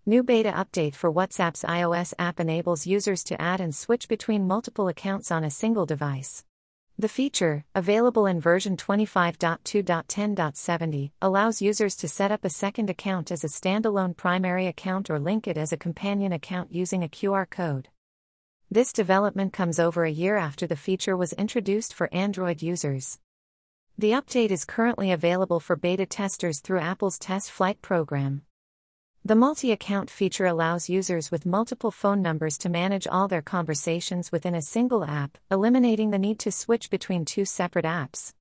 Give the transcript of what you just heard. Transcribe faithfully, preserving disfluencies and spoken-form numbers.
New beta update for WhatsApp's iOS app enables users to add and switch between multiple accounts on a single device. The feature, available in version twenty-five point two point ten point seventy, allows users to set up a second account as a standalone primary account or link it as a companion account using a Q R code. This development comes over a year after the feature was introduced for Android users. The update is currently available for beta testers through Apple's Test Flight program. The multi-account feature allows users with multiple phone numbers to manage all their conversations within a single app, eliminating the need to switch between two separate apps.